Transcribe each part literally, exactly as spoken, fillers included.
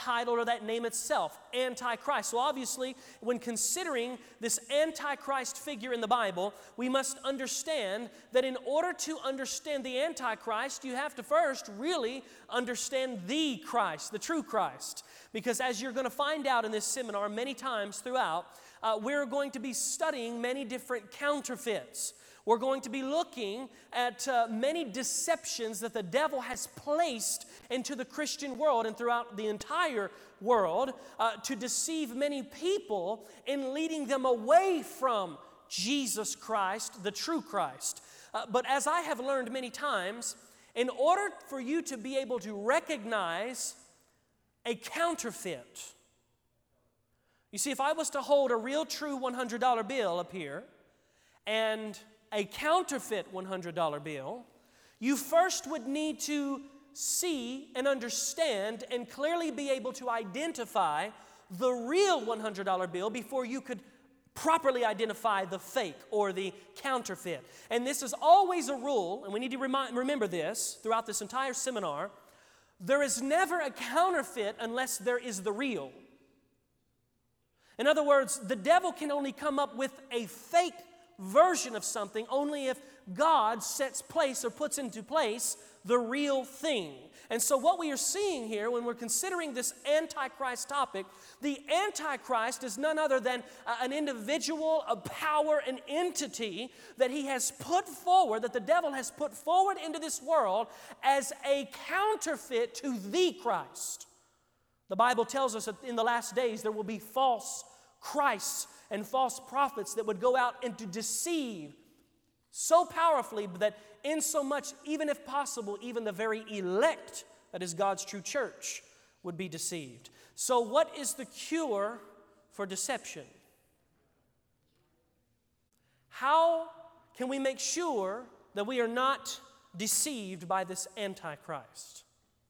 title or that name itself, Antichrist. So obviously, when considering this Antichrist figure in the Bible, we must understand that in order to understand the Antichrist, you have to first really understand the Christ, the true Christ. Because as you're going to find out in this seminar many times throughout, uh, we're going to be studying many different counterfeits. We're going to be looking at uh, many deceptions that the devil has placed into the Christian world and throughout the entire world uh, to deceive many people in leading them away from Jesus Christ, the true Christ. Uh, but as I have learned many times, in order for you to be able to recognize a counterfeit, you see, if I was to hold a real true one hundred dollar bill up here and a counterfeit one hundred dollar bill, you first would need to see and understand and clearly be able to identify the real one hundred dollar bill before you could properly identify the fake or the counterfeit. And this is always a rule, and we need to remind, remember this throughout this entire seminar. There is never a counterfeit unless there is the real. In other words, the devil can only come up with a fake version of something only if God sets place or puts into place the real thing. And so what we are seeing here when we're considering this Antichrist topic, the Antichrist is none other than an individual, a power, an entity that he has put forward, that the devil has put forward into this world as a counterfeit to the Christ. The Bible tells us that in the last days there will be false Christs and false prophets that would go out and to deceive so powerfully that in so much, even if possible, even the very elect, that is God's true church, would be deceived. So what is the cure for deception? How can we make sure that we are not deceived by this Antichrist?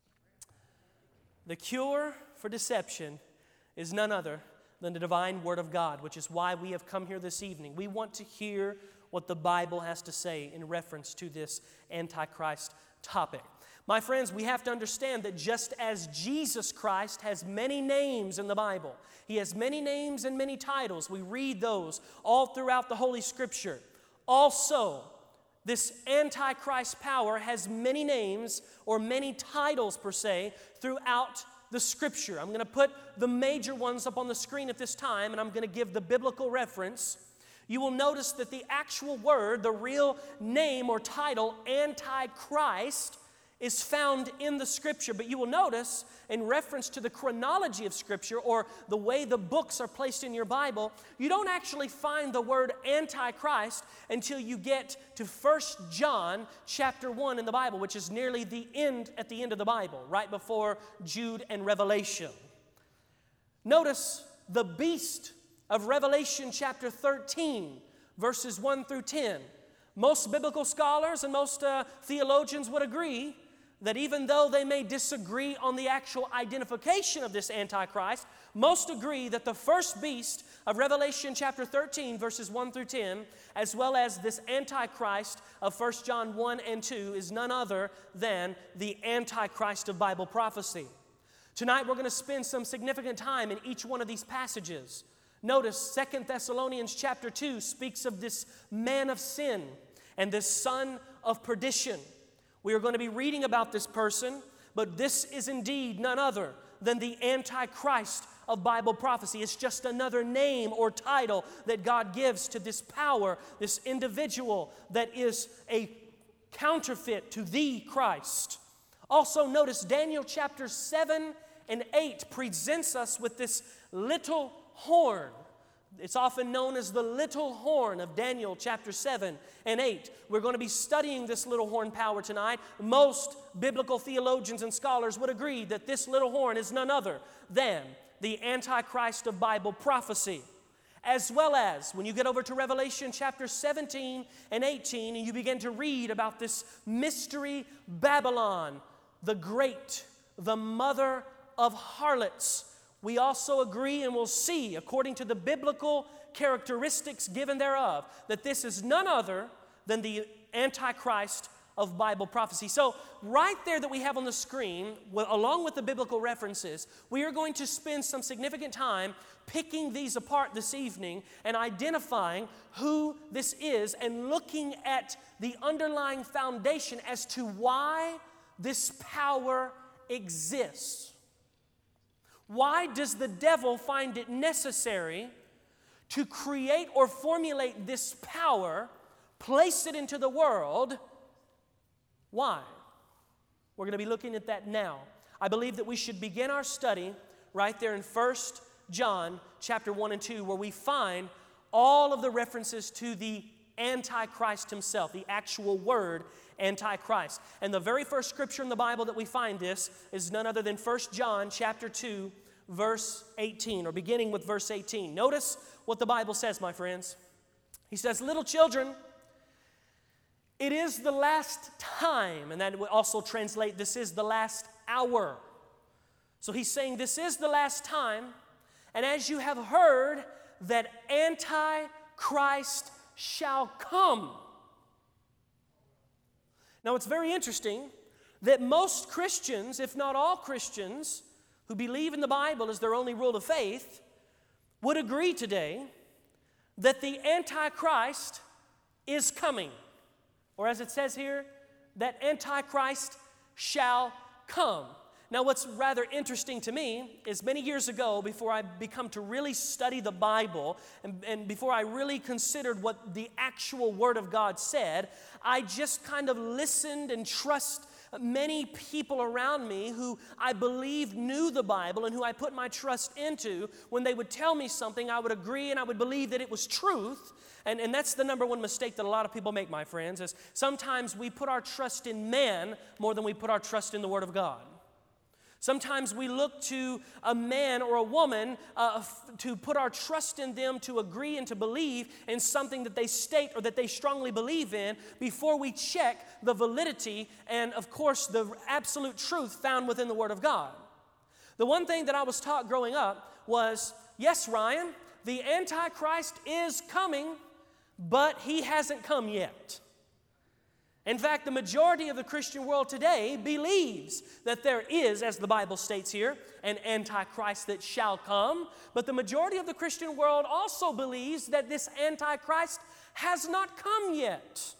The cure for deception is none other than the divine Word of God, which is why we have come here this evening. We want to hear what the Bible has to say in reference to this Antichrist topic. My friends, we have to understand that just as Jesus Christ has many names in the Bible, He has many names and many titles. We read those all throughout the Holy Scripture. Also, this Antichrist power has many names or many titles per se throughout the Scripture. I'm going to put the major ones up on the screen at this time, and I'm going to give the biblical reference. You will notice that the actual word, the real name or title, Antichrist, is found in the Scripture. But you will notice, in reference to the chronology of Scripture or the way the books are placed in your Bible, you don't actually find the word Antichrist until you get to First John chapter one in the Bible, which is nearly the end at the end of the Bible, right before Jude and Revelation. Notice the beast of Revelation chapter thirteen, verses one through ten. Most biblical scholars and most uh, theologians would agree that even though they may disagree on the actual identification of this Antichrist, most agree that the first beast of Revelation chapter thirteen, verses one through ten, as well as this Antichrist of First John one and two, is none other than the Antichrist of Bible prophecy. Tonight we're going to spend some significant time in each one of these passages. Notice Second Thessalonians chapter two speaks of this man of sin and this son of perdition. We are going to be reading about this person, but this is indeed none other than the Antichrist of Bible prophecy. It's just another name or title that God gives to this power, this individual that is a counterfeit to the Christ. Also notice Daniel chapter seven and eight presents us with this little horn. It's often known as the little horn of Daniel chapter seven and eight. We're going to be studying this little horn power tonight. Most biblical theologians and scholars would agree that this little horn is none other than the Antichrist of Bible prophecy. As well as when you get over to Revelation chapter seventeen and eighteen and you begin to read about this mystery Babylon, the great, the mother of harlots. We also agree and will see, according to the biblical characteristics given thereof, that this is none other than the Antichrist of Bible prophecy. So right there that we have on the screen, well, along with the biblical references, we are going to spend some significant time picking these apart this evening and identifying who this is and looking at the underlying foundation as to why this power exists. Why does the devil find it necessary to create or formulate this power, place it into the world? Why? We're going to be looking at that now. I believe that we should begin our study right there in First John chapter one and two, where we find all of the references to the Antichrist himself, the actual word Antichrist. And the very first scripture in the Bible that we find this is none other than First John chapter two, verse eighteen, or beginning with verse eighteen. Notice what the Bible says, my friends. He says, "Little children, it is the last time," and that would also translate, this is the last hour. So he's saying this is the last time, and as you have heard that Antichrist shall come. Now it's very interesting that most Christians, if not all Christians, who believe in the Bible as their only rule of faith, would agree today that the Antichrist is coming. Or as it says here, that Antichrist shall come. Now what's rather interesting to me is many years ago, before I become to really study the Bible, and, and before I really considered what the actual Word of God said, I just kind of listened and trust many people around me who I believed knew the Bible and who I put my trust into. When they would tell me something, I would agree and I would believe that it was truth. And, and that's the number one mistake that a lot of people make, my friends, is sometimes we put our trust in man more than we put our trust in the Word of God. Sometimes we look to a man or a woman uh, f- to put our trust in them to agree and to believe in something that they state or that they strongly believe in before we check the validity and, of course, the absolute truth found within the Word of God. The one thing that I was taught growing up was, yes, Ryan, the Antichrist is coming, but he hasn't come yet. In fact, the majority of the Christian world today believes that there is, as the Bible states here, an Antichrist that shall come. But the majority of the Christian world also believes that this Antichrist has not come yet.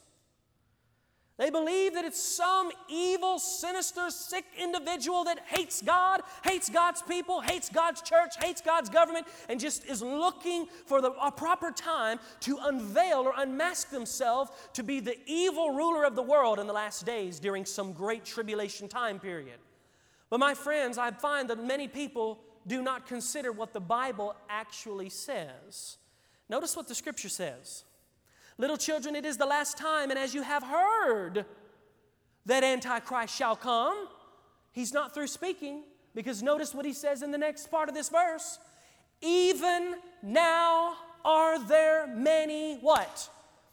They believe that it's some evil, sinister, sick individual that hates God, hates God's people, hates God's church, hates God's government, and just is looking for the a proper time to unveil or unmask themselves to be the evil ruler of the world in the last days during some great tribulation time period. But my friends, I find that many people do not consider what the Bible actually says. Notice what the Scripture says. Little children, it is the last time, and as you have heard that Antichrist shall come, he's not through speaking, because notice what he says in the next part of this verse. Even now are there many, what?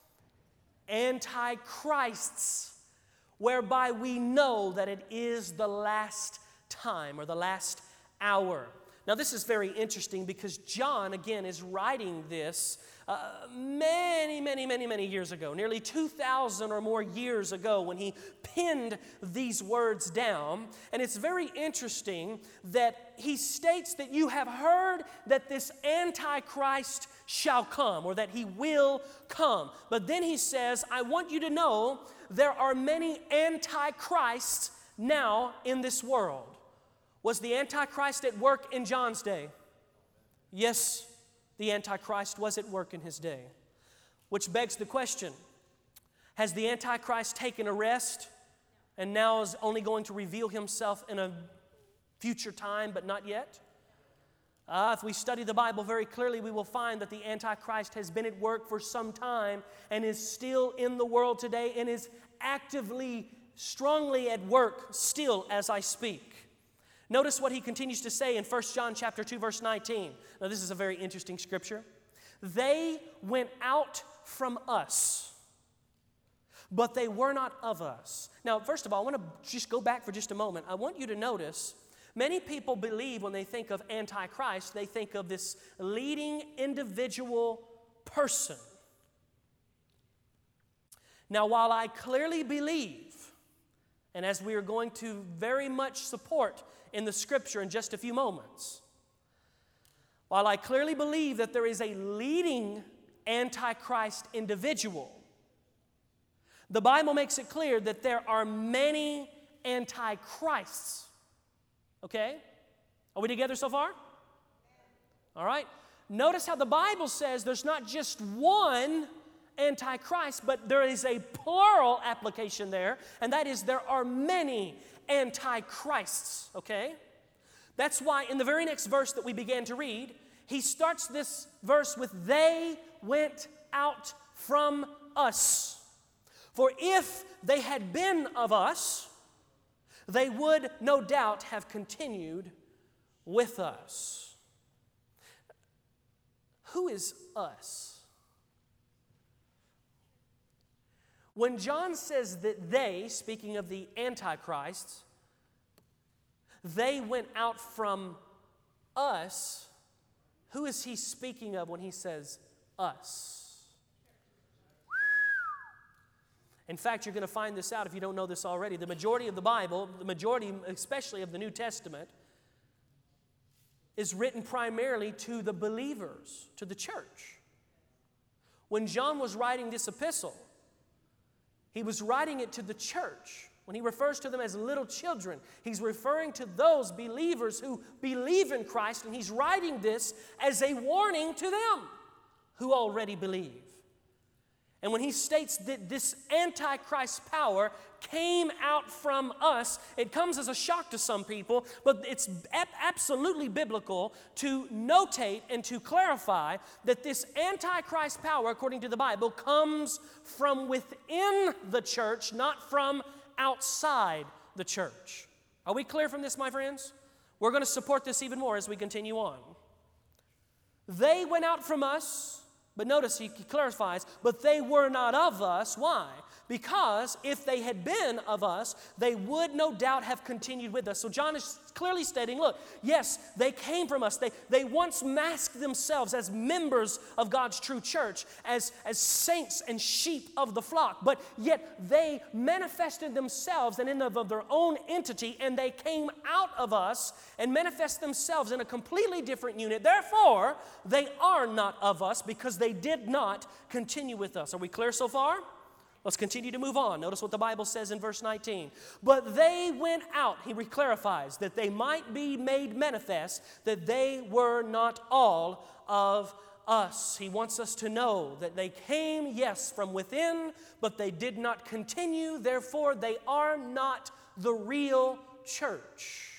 Antichrists, whereby we know that it is the last time or the last hour. Now this is very interesting because John, again, is writing this Uh, many, many, many, many years ago, nearly two thousand or more years ago when he penned these words down. And it's very interesting that he states that you have heard that this Antichrist shall come, or that he will come. But then he says, I want you to know there are many Antichrists now in this world. Was the Antichrist at work in John's day? Yes, the Antichrist was at work in his day. Which begs the question, has the Antichrist taken a rest and now is only going to reveal himself in a future time but not yet? Uh, if we study the Bible very clearly, we will find that the Antichrist has been at work for some time and is still in the world today and is actively, strongly at work still as I speak. Notice what he continues to say in First John chapter two, verse nineteen. Now this is a very interesting scripture. They went out from us, but they were not of us. Now, first of all, I want to just go back for just a moment. I want you to notice, many people believe when they think of Antichrist, they think of this leading individual person. Now, while I clearly believe and as we are going to very much support in the Scripture in just a few moments, while I clearly believe that there is a leading Antichrist individual, the Bible makes it clear that there are many Antichrists. Okay? Are we together so far? All right. Notice how the Bible says there's not just one Antichrist, but there is a plural application there, and that is there are many Antichrists. Okay? That's why in the very next verse that we began to read, he starts this verse with, "They went out from us. For if they had been of us, they would no doubt have continued with us." Who is us? When John says that they, speaking of the Antichrists, they went out from us, who is he speaking of when he says us? In fact, you're going to find this out if you don't know this already. The majority of the Bible, the majority especially of the New Testament, is written primarily to the believers, to the church. When John was writing this epistle, he was writing it to the church. When he refers to them as little children, he's referring to those believers who believe in Christ, and he's writing this as a warning to them who already believe. And when he states that this Antichrist power came out from us, it comes as a shock to some people, but it's ab- absolutely biblical to notate and to clarify that this Antichrist power, according to the Bible, comes from within the church, not from outside the church. Are we clear from this, my friends? We're going to support this even more as we continue on. They went out from us, but notice he clarifies, but they were not of us. Why? Because if they had been of us, they would no doubt have continued with us. So John is clearly stating, look, yes, they came from us. They, they once masked themselves as members of God's true church, as, as saints and sheep of the flock, but yet they manifested themselves in and of, of their own entity, and they came out of us and manifest themselves in a completely different unit. Therefore, they are not of us because they did not continue with us. Are we clear so far? Let's continue to move on. Notice what the Bible says in verse nineteen. But they went out, he clarifies, that they might be made manifest that they were not all of us. He wants us to know that they came, yes, from within, but they did not continue. Therefore, they are not the real church.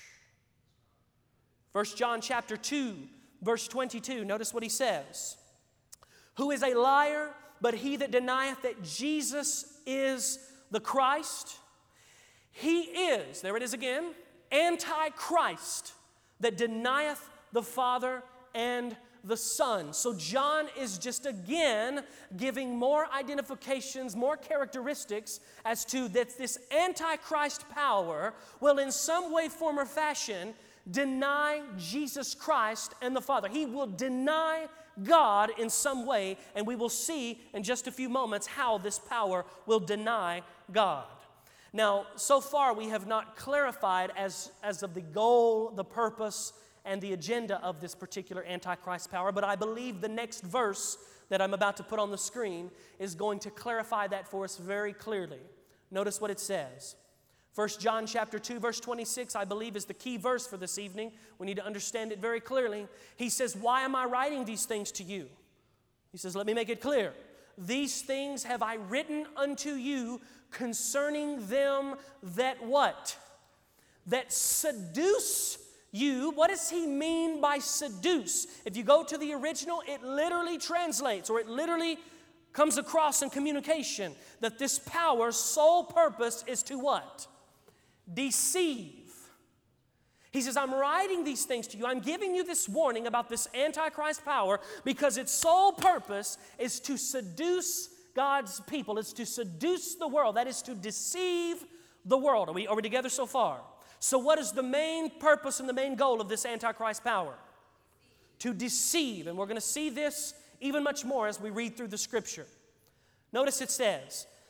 First John chapter two, verse twenty-two, notice what he says. Who is a liar, but he that denieth that Jesus is the Christ? He is, there it is again, Antichrist, that denieth the Father and the Son. So John is just again giving more identifications, more characteristics as to that this Antichrist power will in some way, form, or fashion deny Jesus Christ and the Father. He will deny God in some way, and we will see in just a few moments how this power will deny God. Now, so far we have not clarified as, as of the goal, the purpose, and the agenda of this particular Antichrist power, but I believe the next verse that I'm about to put on the screen is going to clarify that for us very clearly. Notice what it says. First John chapter two, verse twenty-six, I believe, is the key verse for this evening. We need to understand it very clearly. He says, why am I writing these things to you? He says, let me make it clear. These things have I written unto you concerning them that what? That seduce you. What does he mean by seduce? If you go to the original, it literally translates, or it literally comes across in communication, that this power's sole purpose is to what? Deceive. He says, I'm writing these things to you. I'm giving you this warning about this Antichrist power because its sole purpose is to seduce God's people. It's to seduce the world. That is to deceive the world. Are we, are we together so far? So what is the main purpose and the main goal of this Antichrist power? To deceive. And we're going to see this even much more as we read through the Scripture. Notice it says,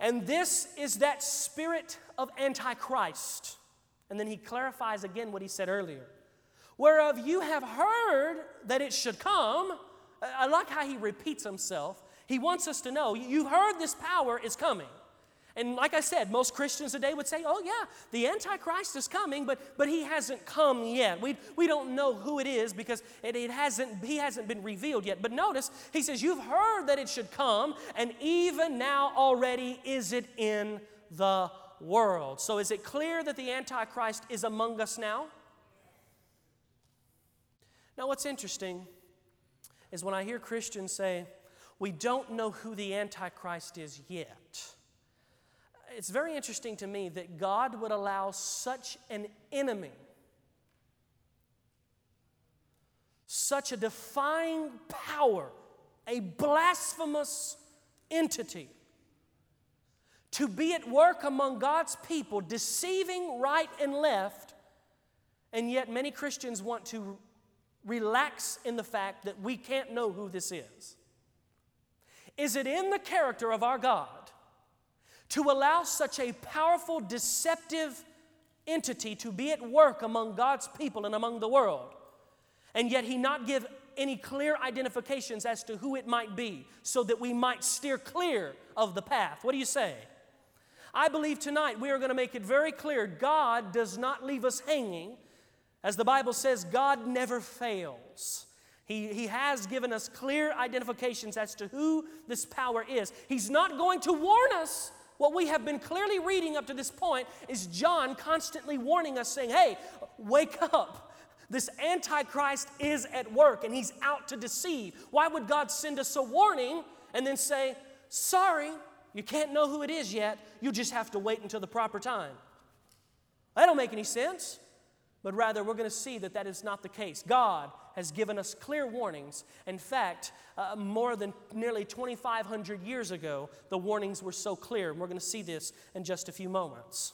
And this is that spirit of Antichrist. And then he clarifies again what he said earlier. Whereof you have heard that it should come. I like how he repeats himself. He wants us to know, you've heard this power is coming. And like I said, most Christians today would say, oh yeah, the Antichrist is coming, but, but he hasn't come yet. We, we don't know who it is because it, it hasn't, he hasn't been revealed yet. But notice, he says, you've heard that it should come, and even now already is it in the world. So is it clear that the Antichrist is among us now? Now what's interesting is when I hear Christians say, we don't know who the Antichrist is yet. It's very interesting to me that God would allow such an enemy, such a defying power, a blasphemous entity, to be at work among God's people, deceiving right and left, and yet many Christians want to relax in the fact that we can't know who this is. Is it in the character of our God to allow such a powerful, deceptive entity to be at work among God's people and among the world, and yet He not give any clear identifications as to who it might be so that we might steer clear of the path? What do you say? I believe tonight we are going to make it very clear God does not leave us hanging. As the Bible says, God never fails. He, he has given us clear identifications as to who this power is. He's not going to warn us. What we have been clearly reading up to this point is John constantly warning us, saying, hey, wake up. This Antichrist is at work and he's out to deceive. Why would God send us a warning and then say, sorry, you can't know who it is yet. You just have to wait until the proper time? That don't make any sense. But rather, we're going to see that that is not the case. God has given us clear warnings. In fact, uh, more than nearly twenty-five hundred years ago, the warnings were so clear. And we're going to see this in just a few moments.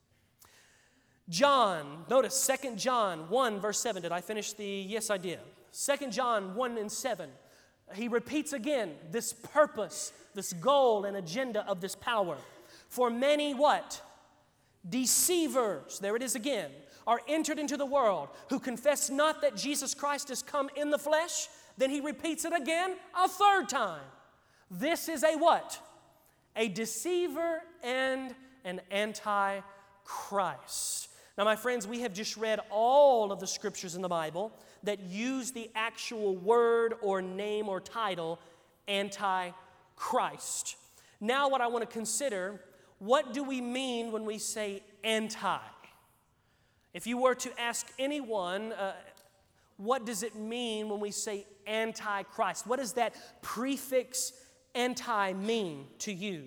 John, notice Second John one, verse seven. Did I finish the, yes I did. Second John one and seven. He repeats again this purpose, this goal and agenda of this power. For many what? Deceivers, there it is again, are entered into the world, who confess not that Jesus Christ has come in the flesh. Then he repeats it again a third time. This is a what? A deceiver and an antichrist. Now, my friends, we have just read all of the scriptures in the Bible that use the actual word or name or title, Antichrist. Now, what I want to consider, what do we mean when we say anti? If you were to ask anyone, uh, what does it mean when we say Antichrist? What does that prefix anti mean to you?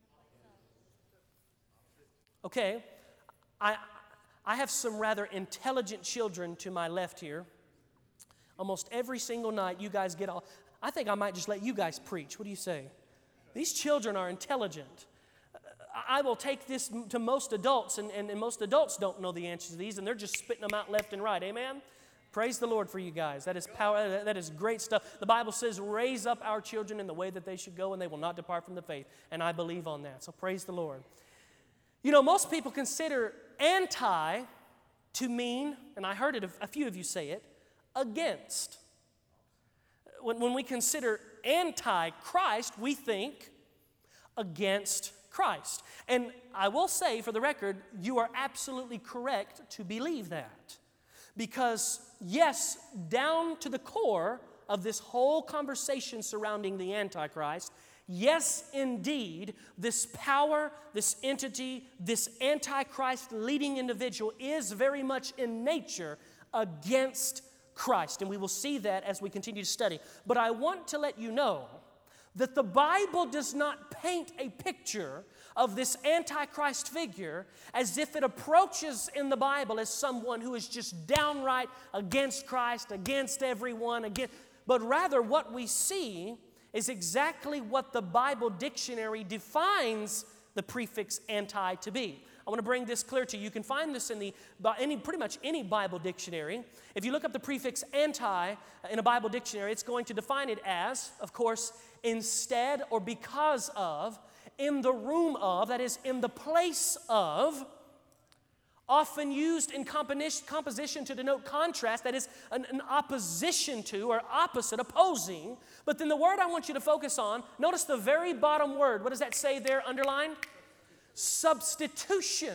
Okay, I, I have some rather intelligent children to my left here. Almost every single night you guys get all, I think I might just let you guys preach. What do you say? These children are intelligent. I will take this to most adults, and, and, and most adults don't know the answers to these, and they're just spitting them out left and right. Amen? Praise the Lord for you guys. That is power. That is great stuff. The Bible says, raise up our children in the way that they should go, and they will not depart from the faith. And I believe on that. So praise the Lord. You know, most people consider anti to mean, and I heard it, a few of you say it, against. When, when we consider anti-Christ, we think against Christ. And I will say, for the record, you are absolutely correct to believe that. Because, yes, down to the core of this whole conversation surrounding the Antichrist, yes, indeed, this power, this entity, this Antichrist leading individual is very much in nature against Christ. And we will see that as we continue to study. But I want to let you know that the Bible does not paint a picture of this Antichrist figure as if it approaches in the Bible as someone who is just downright against Christ, against everyone, against, but rather what we see is exactly what the Bible dictionary defines the prefix anti to be. I want to bring this clear to you. You can find this in the any pretty much any Bible dictionary. If you look up the prefix anti in a Bible dictionary, it's going to define it as, of course, instead or because of, in the room of, that is, in the place of, often used in composition to denote contrast, that is, an, an opposition to or opposite, opposing. But then the word I want you to focus on, notice the very bottom word. What does that say there underlined? Substitution.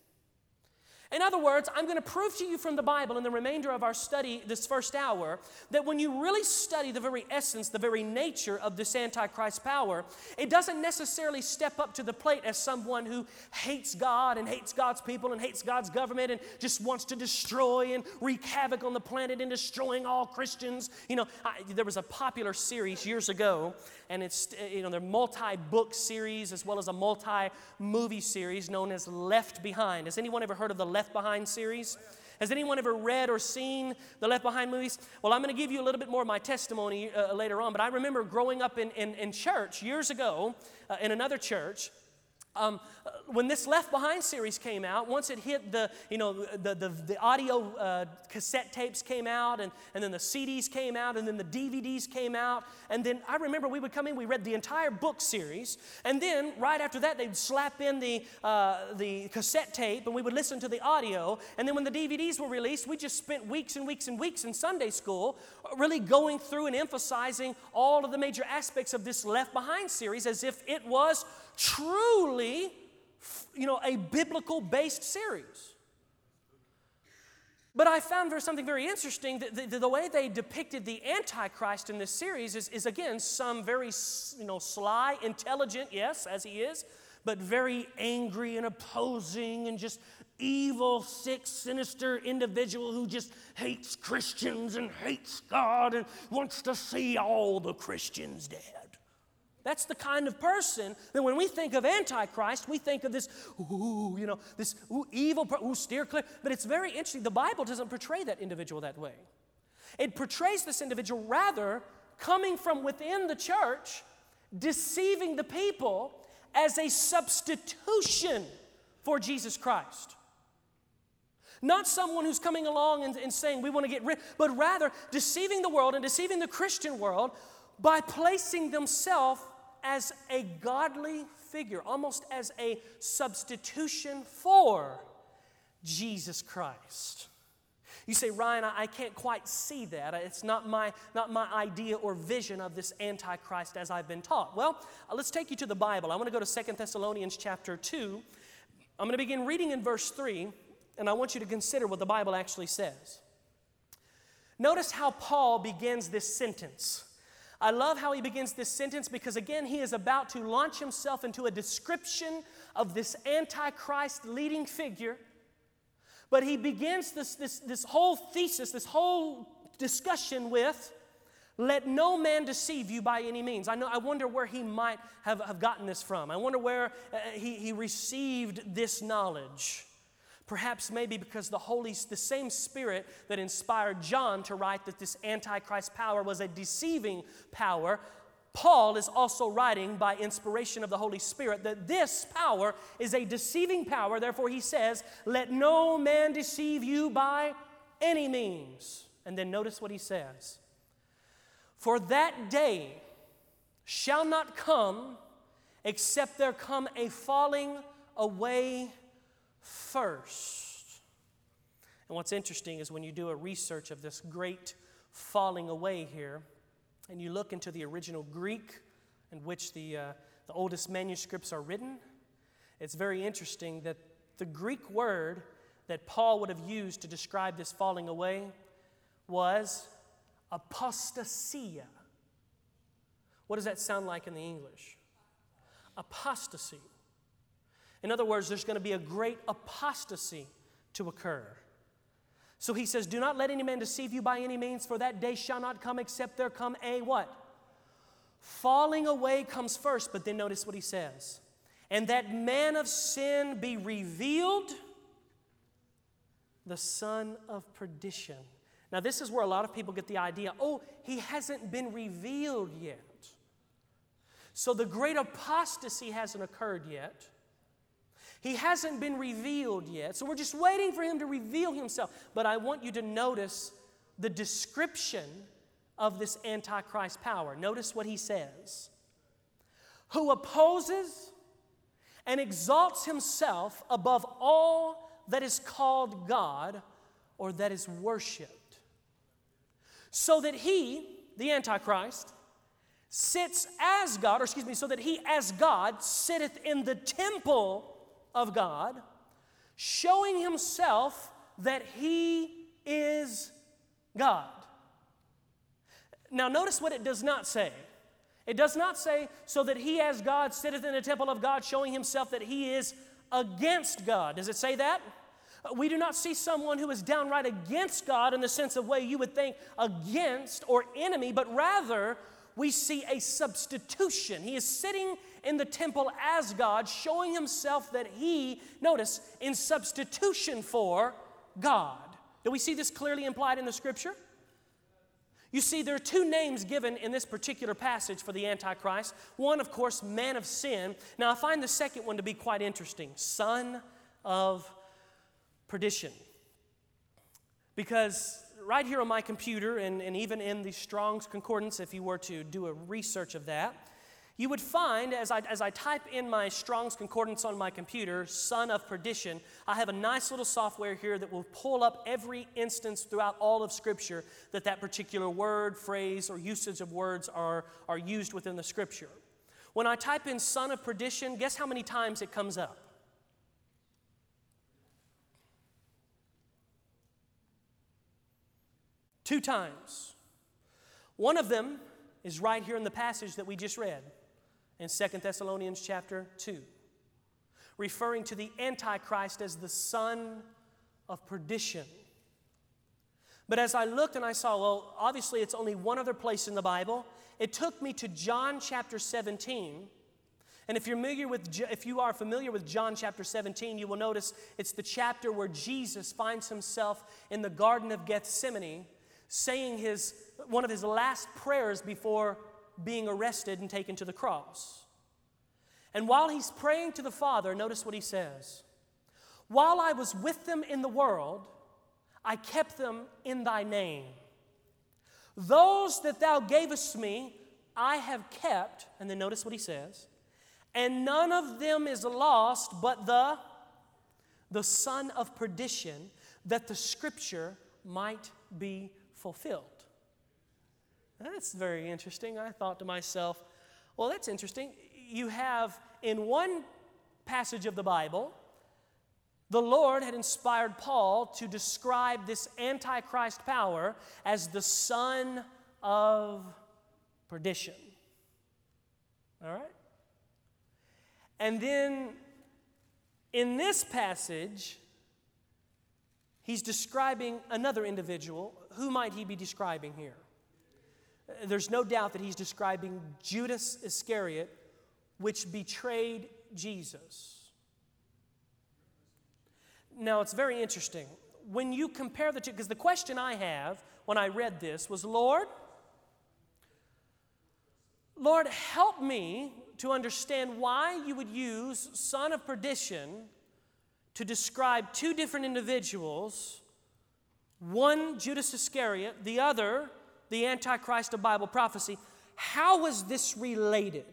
In other words, I'm going to prove to you from the Bible in the remainder of our study this first hour that when you really study the very essence, the very nature of this Antichrist power, it doesn't necessarily step up to the plate as someone who hates God and hates God's people and hates God's government and just wants to destroy and wreak havoc on the planet and destroying all Christians. You know, I, there was a popular series years ago, and it's, you know, they're multi-book series as well as a multi-movie series known as Left Behind. Has anyone ever heard of the Left Behind series? Has anyone ever read or seen the Left Behind movies? Well, I'm going to give you a little bit more of my testimony uh, later on, but I remember growing up in, in, in church years ago, uh, in another church, Um, when this Left Behind series came out, once it hit the, you know, the, the, the audio uh, cassette tapes came out, and, and then the C Ds came out, and then the D V Ds came out, and then I remember we would come in, we read the entire book series, and then right after that, they'd slap in the, uh, the cassette tape, and we would listen to the audio, and then when the D V Ds were released, we just spent weeks and weeks and weeks in Sunday school really going through and emphasizing all of the major aspects of this Left Behind series as if it was truly, you know, a biblical-based series. But I found there something very interesting. That the, the way they depicted the Antichrist in this series is, is, again, some very, you know, sly, intelligent, yes, as he is, but very angry and opposing and just evil, sick, sinister individual who just hates Christians and hates God and wants to see all the Christians dead. That's the kind of person that when we think of Antichrist, we think of this, ooh, you know, this ooh, evil, ooh, steer clear. But it's very interesting. The Bible doesn't portray that individual that way. It portrays this individual rather coming from within the church, deceiving the people as a substitution for Jesus Christ. Not someone who's coming along and, and saying we want to get rid, but rather deceiving the world and deceiving the Christian world by placing themselves as a godly figure, almost as a substitution for Jesus Christ. You say, Ryan, I, I can't quite see that. It's not my, not my idea or vision of this Antichrist as I've been taught. Well, uh, let's take you to the Bible. I want to go to Second Thessalonians chapter two. I'm going to begin reading in verse three, and I want you to consider what the Bible actually says. Notice how Paul begins this sentence. I love how he begins this sentence because, again, he is about to launch himself into a description of this Antichrist leading figure. But he begins this, this, this whole thesis, this whole discussion with, let no man deceive you by any means. I know. I wonder where he might have, have gotten this from. I wonder where uh, he, he received this knowledge. Perhaps maybe because the Holy, the same Spirit that inspired John to write that this Antichrist power was a deceiving power, Paul is also writing by inspiration of the Holy Spirit that this power is a deceiving power. Therefore he says, let no man deceive you by any means. And then notice what he says. For that day shall not come except there come a falling away first. And what's interesting is when you do a research of this great falling away here, and you look into the original Greek in which the, uh, the oldest manuscripts are written, it's very interesting that the Greek word that Paul would have used to describe this falling away was apostasia. What does that sound like in the English? Apostasy. In other words, there's going to be a great apostasy to occur. So he says, do not let any man deceive you by any means, for that day shall not come except there come a what? Falling away comes first, but then notice what he says. And that man of sin be revealed, the son of perdition. Now this is where a lot of people get the idea, oh, he hasn't been revealed yet. So the great apostasy hasn't occurred yet. He hasn't been revealed yet, so we're just waiting for him to reveal himself. But I want you to notice the description of this Antichrist power. Notice what he says. Who opposes and exalts himself above all that is called God or that is worshiped, so that he, the Antichrist, sits as God, or excuse me, so that he as God sitteth in the temple of God, showing himself that he is God. Now notice what it does not say. It does not say, so that he as God sitteth in the temple of God, showing himself that he is against God. Does it say that? We do not see someone who is downright against God in the sense of way you would think against or enemy, but rather we see a substitution. He is sitting in the temple as God, showing himself that he, notice, in substitution for God. Do we see this clearly implied in the Scripture? You see, there are two names given in this particular passage for the Antichrist. One, of course, man of sin. Now, I find the second one to be quite interesting, son of perdition. Because right here on my computer, and, and even in the Strong's Concordance, if you were to do a research of that, you would find, as I, as I type in my Strong's Concordance on my computer, son of perdition, I have a nice little software here that will pull up every instance throughout all of Scripture that that particular word, phrase, or usage of words are, are used within the Scripture. When I type in son of perdition, guess how many times it comes up? Two times. One of them is right here in the passage that we just read in Second Thessalonians chapter two, referring to the Antichrist as the son of perdition. But as I looked and I saw, well, obviously it's only one other place in the Bible. It took me to John chapter seventeen. And if you're familiar with, if you are familiar with John chapter seventeen, you will notice it's the chapter where Jesus finds himself in the Garden of Gethsemane, saying his, one of his last prayers before being arrested and taken to the cross. And while he's praying to the Father, notice what he says. While I was with them in the world, I kept them in thy name. Those that thou gavest me, I have kept, and then notice what he says, and none of them is lost but the, the son of perdition, that the Scripture might be fulfilled. That's very interesting. I thought to myself, well, that's interesting. You have in one passage of the Bible, the Lord had inspired Paul to describe this Antichrist power as the son of perdition. All right? And then in this passage, he's describing another individual. Who might he be describing here? There's no doubt that he's describing Judas Iscariot, which betrayed Jesus. Now, it's very interesting. When you compare the two, because the question I have when I read this was, Lord, Lord, help me to understand why you would use son of perdition to describe two different individuals, one Judas Iscariot, the other the Antichrist of Bible prophecy. How is this related?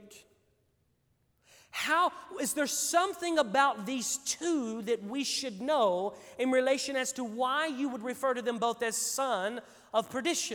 How is there something about these two that we should know in relation as to why you would refer to them both as son of perdition?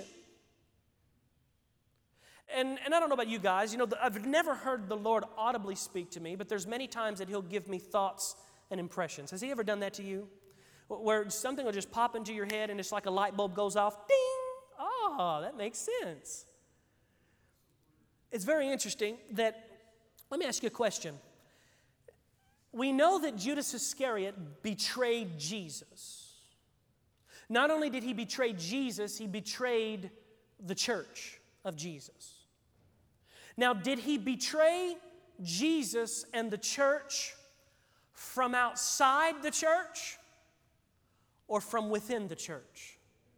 And, and I don't know about you guys, you know, I've never heard the Lord audibly speak to me, but there's many times that He'll give me thoughts and impressions. Has He ever done that to you? Where something will just pop into your head and it's like a light bulb goes off, ding! Oh, that makes sense. It's very interesting that, let me ask you a question. We know that Judas Iscariot betrayed Jesus. Not only did he betray Jesus, he betrayed the church of Jesus. Now, did he betray Jesus and the church from outside the church or from within the church?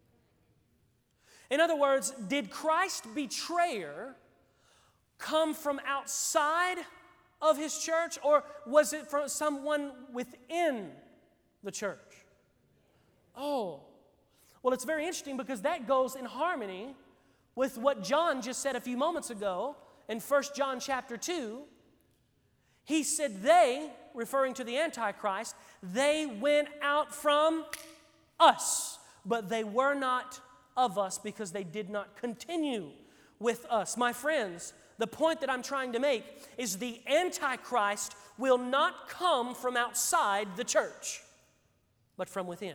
In other words, did Christ's betrayer come from outside of His church, or was it from someone within the church? Oh, well, it's very interesting because that goes in harmony with what John just said a few moments ago in First John chapter two. He said they referring to the Antichrist, they went out from us, but they were not of us because they did not continue with us. My friends, the point that I'm trying to make is the Antichrist will not come from outside the church, but from within.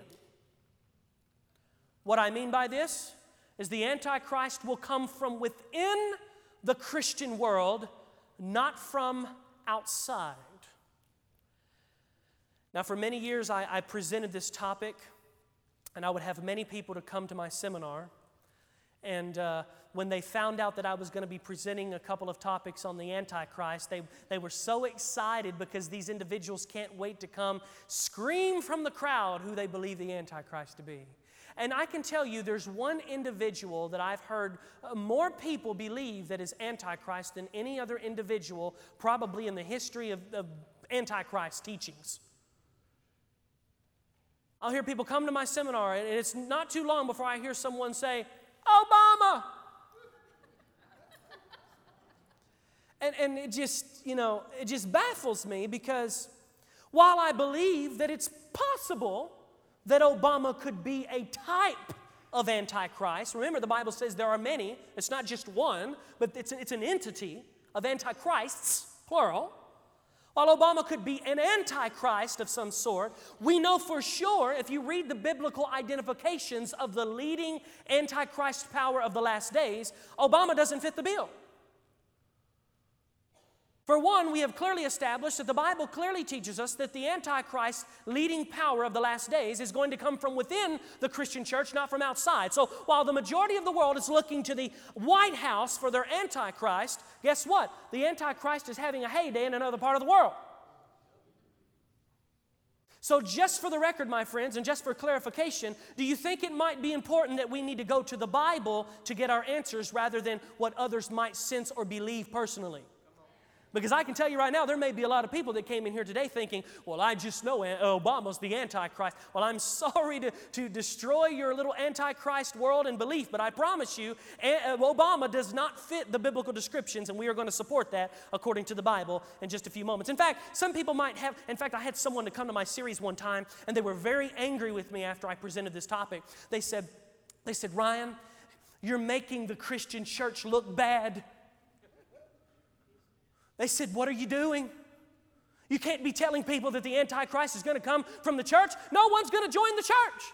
What I mean by this is the Antichrist will come from within the Christian world, not from outside. Now, for many years, I, I presented this topic, and I would have many people to come to my seminar. And uh, when they found out that I was going to be presenting a couple of topics on the Antichrist, they, they were so excited because these individuals can't wait to come scream from the crowd who they believe the Antichrist to be. And I can tell you there's one individual that I've heard uh, more people believe that is Antichrist than any other individual probably in the history of, of Antichrist teachings. I'll hear people come to my seminar, and it's not too long before I hear someone say, Obama! and, and it just, you know, it just baffles me because while I believe that it's possible that Obama could be a type of Antichrist. Remember, the Bible says there are many. It's not just one, but it's, it's an entity of Antichrists, plural. While Obama could be an Antichrist of some sort, we know for sure, if you read the biblical identifications of the leading Antichrist power of the last days, Obama doesn't fit the bill. For one, we have clearly established that the Bible clearly teaches us that the Antichrist leading power of the last days is going to come from within the Christian church, not from outside. So while the majority of the world is looking to the White House for their Antichrist, guess what? The Antichrist is having a heyday in another part of the world. So just for the record, my friends, and just for clarification, do you think it might be important that we need to go to the Bible to get our answers rather than what others might sense or believe personally? Because I can tell you right now, there may be a lot of people that came in here today thinking, well, I just know Obama's the Antichrist. Well, I'm sorry to, to destroy your little Antichrist world and belief, but I promise you, Obama does not fit the biblical descriptions, and we are going to support that according to the Bible in just a few moments. In fact, some people might have, in fact, I had someone to come to my series one time, and they were very angry with me after I presented this topic. They said, they said, Ryan, you're making the Christian church look bad. They said, what are you doing? You can't be telling people that the Antichrist is going to come from the church. No one's going to join the church.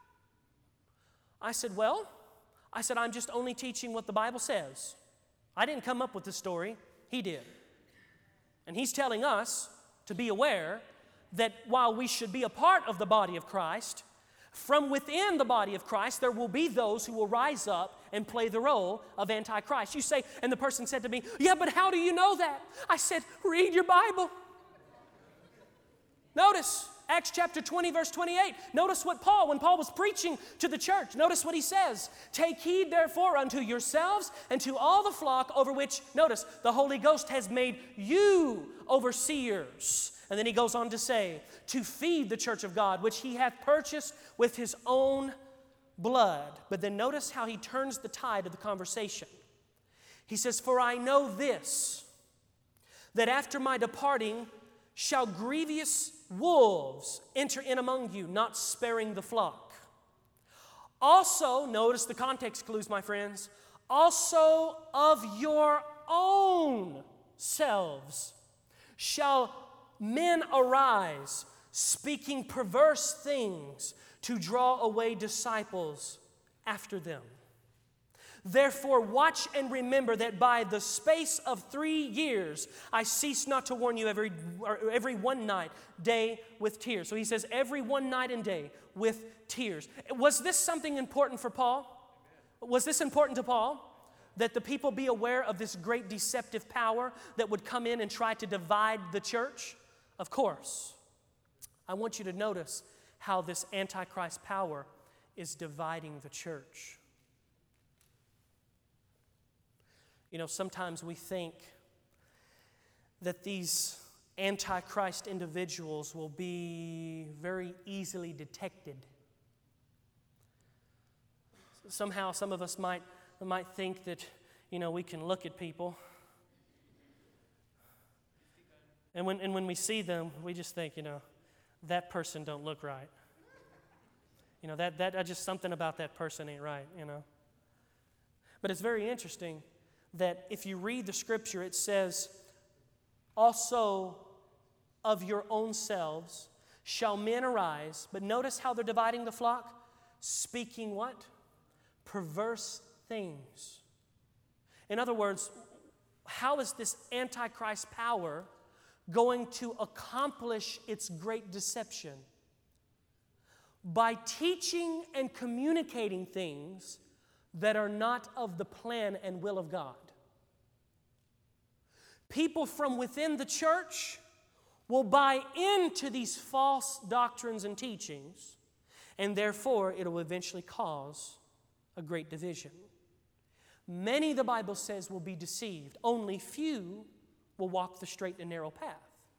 I said, well, I said, I'm just only teaching what the Bible says. I didn't come up with the story. He did. And he's telling us to be aware that while we should be a part of the body of Christ, from within the body of Christ, there will be those who will rise up and play the role of Antichrist. You say, and the person said to me, yeah, but how do you know that? I said, read your Bible. Notice Acts chapter twenty, verse twenty-eight. Notice what Paul, when Paul was preaching to the church, notice what he says. Take heed, therefore, unto yourselves and to all the flock over which, notice, the Holy Ghost has made you overseers. And then he goes on to say, to feed the church of God, which he hath purchased with his own blood. But then notice how he turns the tide of the conversation. He says, for I know this, that after my departing shall grievous wolves enter in among you, not sparing the flock. Also, notice the context clues, my friends, also of your own selves shall men arise, speaking perverse things to draw away disciples after them. Therefore, watch and remember that by the space of three years, I cease not to warn you every, every one night, day with tears. So he says every one night and day with tears. Was this something important for Paul? Was this important to Paul? That the people be aware of this great deceptive power that would come in and try to divide the church? Of course. I want you to notice how this Antichrist power is dividing the church. You know, sometimes we think that these Antichrist individuals will be very easily detected. Somehow some of us might, might think that, you know, we can look at people And when, and when we see them, we just think, you know, that person don't look right. You know, that, that just something about that person ain't right, you know. But it's very interesting that if you read the Scripture, it says, also of your own selves shall men arise. But notice how they're dividing the flock? Speaking what? Perverse things. In other words, how is this Antichrist power going to accomplish its great deception? By teaching and communicating things that are not of the plan and will of God. People from within the church will buy into these false doctrines and teachings, and therefore it will eventually cause a great division. Many, the Bible says, will be deceived. Only few will walk the straight and narrow path.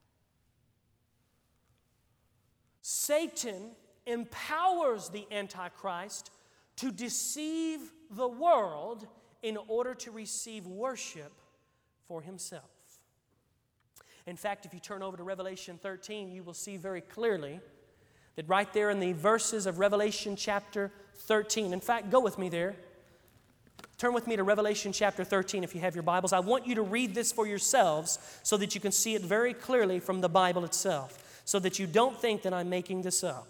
Satan empowers the Antichrist to deceive the world in order to receive worship for himself. In fact, if you turn over to Revelation thirteen, you will see very clearly that right there in the verses of Revelation chapter thirteen, in fact, go with me there. Turn with me to Revelation chapter thirteen if you have your Bibles. I want you to read this for yourselves so that you can see it very clearly from the Bible itself, so that you don't think that I'm making this up.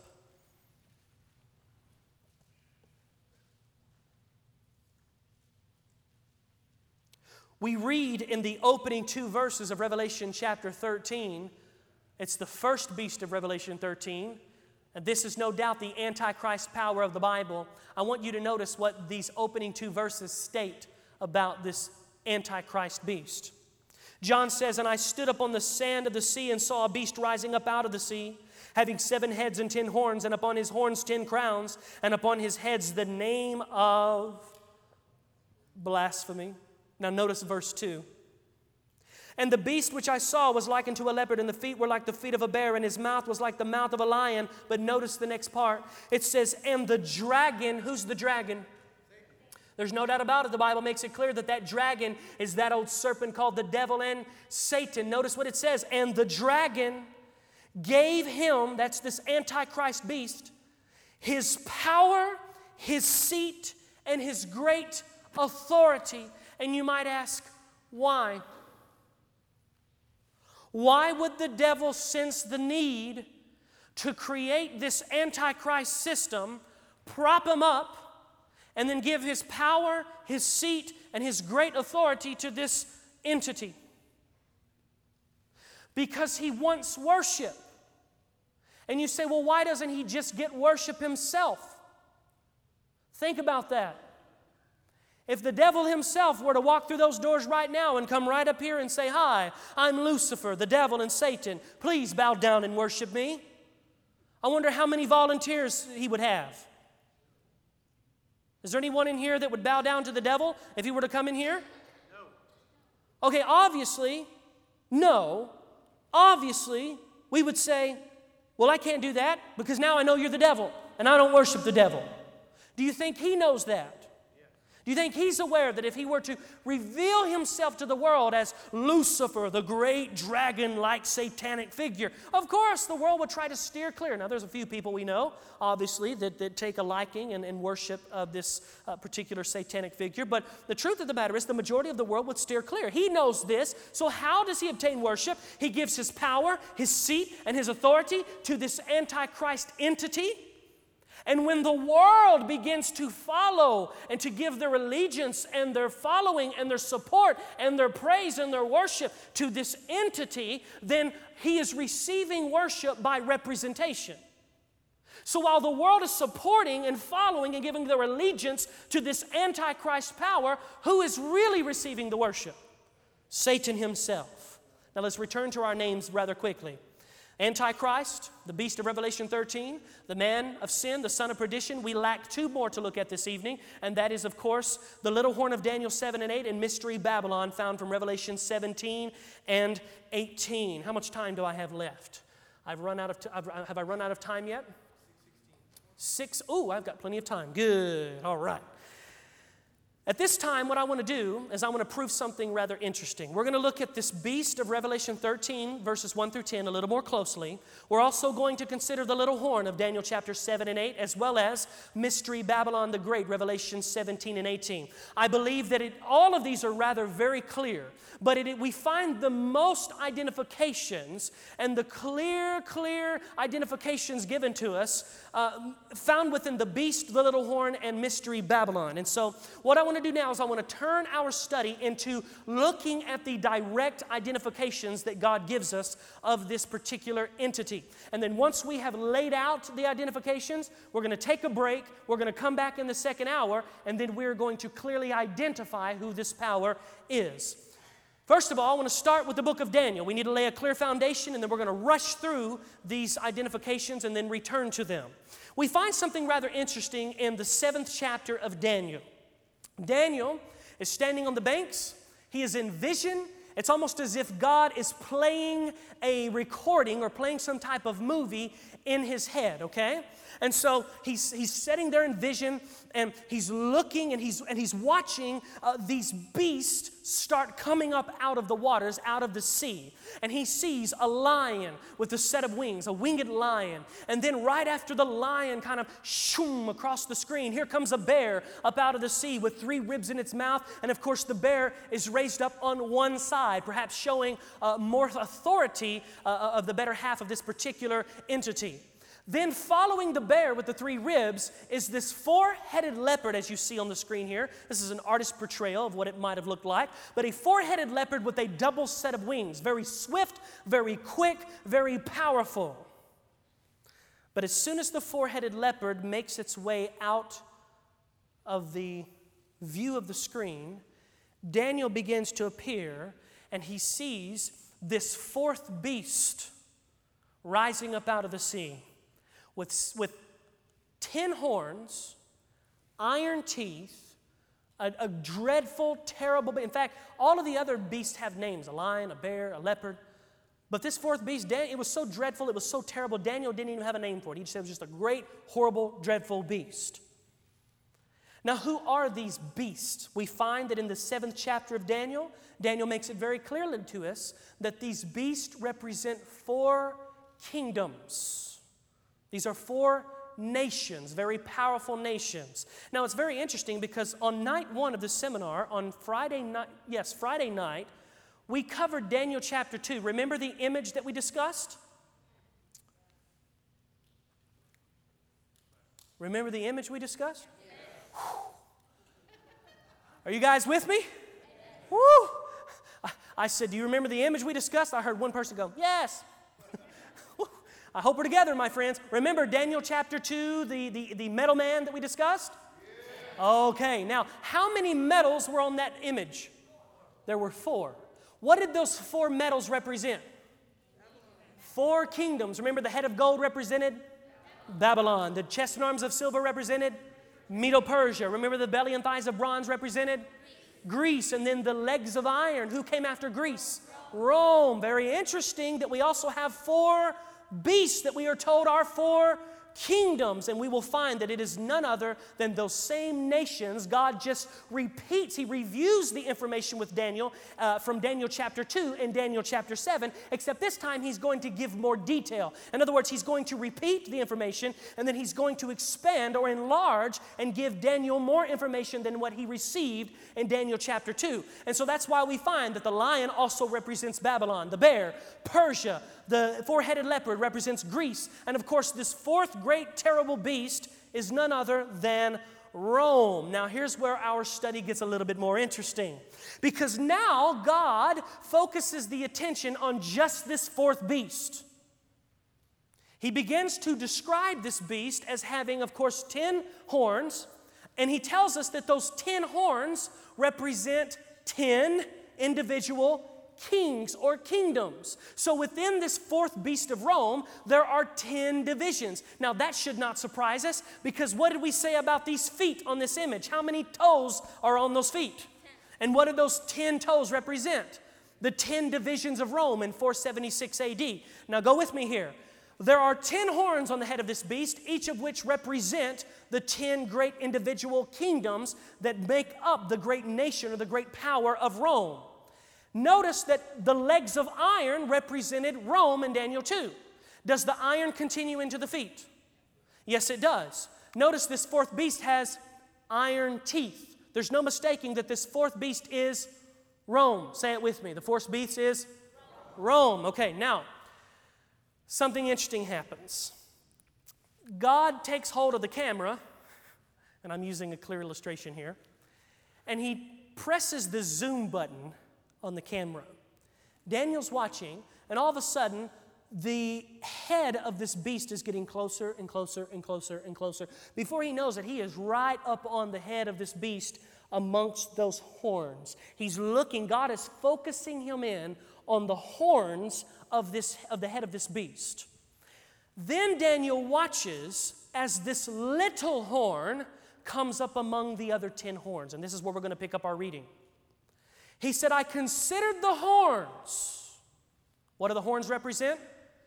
We read in the opening two verses of Revelation chapter thirteen, it's the first beast of Revelation thirteen, and this is no doubt the Antichrist power of the Bible. I want you to notice what these opening two verses state about this Antichrist beast. John says, "And I stood up on the sand of the sea and saw a beast rising up out of the sea, having seven heads and ten horns, and upon his horns ten crowns, and upon his heads the name of blasphemy." Now notice verse two. "And the beast which I saw was like unto a leopard, and the feet were like the feet of a bear, and his mouth was like the mouth of a lion." But notice the next part. It says, "And the dragon," who's the dragon? There's no doubt about it. The Bible makes it clear that that dragon is that old serpent called the devil and Satan. Notice what it says. "And the dragon gave him," that's this Antichrist beast, "his power, his seat, and his great authority." And you might ask, why? Why would the devil sense the need to create this Antichrist system, prop him up, and then give his power, his seat, and his great authority to this entity? Because he wants worship. And you say, well, why doesn't he just get worship himself? Think about that. If the devil himself were to walk through those doors right now and come right up here and say, "Hi, I'm Lucifer, the devil and Satan. Please bow down and worship me," I wonder how many volunteers he would have. Is there anyone in here that would bow down to the devil if he were to come in here? No. Okay, obviously, no. Obviously, we would say, well, I can't do that because now I know you're the devil and I don't worship the devil. Do you think he knows that? Do you think he's aware that if he were to reveal himself to the world as Lucifer, the great dragon-like satanic figure, of course the world would try to steer clear. Now there's a few people we know, obviously, that, that take a liking and, and worship of this uh, particular satanic figure, but the truth of the matter is the majority of the world would steer clear. He knows this, so how does he obtain worship? He gives his power, his seat, and his authority to this Antichrist entity. And when the world begins to follow and to give their allegiance and their following and their support and their praise and their worship to this entity, then he is receiving worship by representation. So while the world is supporting and following and giving their allegiance to this Antichrist power, who is really receiving the worship? Satan himself. Now let's return to our names rather quickly. Antichrist, the beast of Revelation thirteen, the man of sin, the son of perdition. We lack two more to look at this evening, and that is, of course, the little horn of Daniel seven and eight and Mystery Babylon, found from Revelation seventeen and eighteen. How much time do I have left? I've run out of t- I've, have I run out of time yet? Six. Oh, I've got plenty of time. Good. All right. At this time, what I want to do is I want to prove something rather interesting. We're going to look at this beast of Revelation thirteen, verses one through ten, a little more closely. We're also going to consider the little horn of Daniel chapter seven and eight, as well as Mystery Babylon the Great, Revelation seventeen and eighteen. I believe that it, all of these are rather very clear, but it, we find the most identifications and the clear, clear identifications given to us uh, found within the beast, the little horn, and Mystery Babylon. And so what I want to do now is I want to turn our study into looking at the direct identifications that God gives us of this particular entity. And then once we have laid out the identifications, we're going to take a break, we're going to come back in the second hour, and then we're going to clearly identify who this power is. First of all, I want to start with the book of Daniel. We need to lay a clear foundation, and then we're going to rush through these identifications and then return to them. We find something rather interesting in the seventh chapter of Daniel. Daniel is standing on the banks. He is in vision. It's almost as if God is playing a recording or playing some type of movie in his head, okay? And so he's, he's sitting there in vision, and he's looking and he's, and he's watching uh, these beasts start coming up out of the waters, out of the sea. And he sees a lion with a set of wings, a winged lion. And then right after the lion kind of shoom across the screen, here comes a bear up out of the sea with three ribs in its mouth. And of course the bear is raised up on one side, perhaps showing uh, more authority uh, of the better half of this particular entity. Then following the bear with the three ribs is this four-headed leopard, as you see on the screen here. This is an artist's portrayal of what it might have looked like. But a four-headed leopard with a double set of wings. Very swift, very quick, very powerful. But as soon as the four-headed leopard makes its way out of the view of the screen, Daniel begins to appear, and he sees this fourth beast rising up out of the sea. With, with ten horns, iron teeth, a, a dreadful, terrible, in fact, all of the other beasts have names, a lion, a bear, a leopard. But this fourth beast, it was so dreadful, it was so terrible, Daniel didn't even have a name for it. He just said it was just a great, horrible, dreadful beast. Now, who are these beasts? We find that in the seventh chapter of Daniel, Daniel makes it very clearly to us that these beasts represent four kingdoms. These are four nations, very powerful nations. Now, it's very interesting because on night one of the seminar, on Friday night, yes, Friday night, we covered Daniel chapter two. Remember the image that we discussed? Remember the image we discussed? Yes. Are you guys with me? Yes. Woo! I, I said, do you remember the image we discussed? I heard one person go, yes. I hope we're together, my friends. Remember Daniel chapter two, the, the, the metal man that we discussed? Yeah. Okay, now, how many metals were on that image? There were four. What did those four metals represent? Four kingdoms. Remember the head of gold represented? Babylon. The chest and arms of silver represented? Medo-Persia. Remember the belly and thighs of bronze represented? Greece. And then the legs of iron. Who came after Greece? Rome. Very interesting that we also have four beasts that we are told are four kingdoms, and we will find that it is none other than those same nations. God just repeats, He reviews the information with Daniel uh, from Daniel chapter two and Daniel chapter seven, except this time He's going to give more detail. In other words, He's going to repeat the information, and then He's going to expand or enlarge and give Daniel more information than what he received in Daniel chapter two. And so that's why we find that the lion also represents Babylon, the bear, Persia, the four-headed leopard represents Greece, and of course this fourth great terrible beast is none other than Rome. Now here's where our study gets a little bit more interesting, because now God focuses the attention on just this fourth beast. He begins to describe this beast as having, of course, ten horns, and he tells us that those ten horns represent ten individual kings or kingdoms. So within this fourth beast of Rome, there are ten divisions. Now that should not surprise us, because what did we say about these feet on this image? How many toes are on those feet? And what do those ten toes represent? The ten divisions of Rome in four seventy-six A D. Now go with me here. There are ten horns on the head of this beast, each of which represent the ten great individual kingdoms that make up the great nation or the great power of Rome. Notice that the legs of iron represented Rome in Daniel two. Does the iron continue into the feet? Yes, it does. Notice this fourth beast has iron teeth. There's no mistaking that this fourth beast is Rome. Say it with me. The fourth beast is Rome. Rome. Okay, now, something interesting happens. God takes hold of the camera, and I'm using a clear illustration here, and He presses the zoom button on the camera. Daniel's watching, and all of a sudden, the head of this beast is getting closer and closer and closer and closer. Before he knows it, he is right up on the head of this beast amongst those horns. He's looking, God is focusing him in on the horns of, this, of the head of this beast. Then Daniel watches as this little horn comes up among the other ten horns. And this is where we're going to pick up our reading. He said, I considered the horns. What do the horns represent?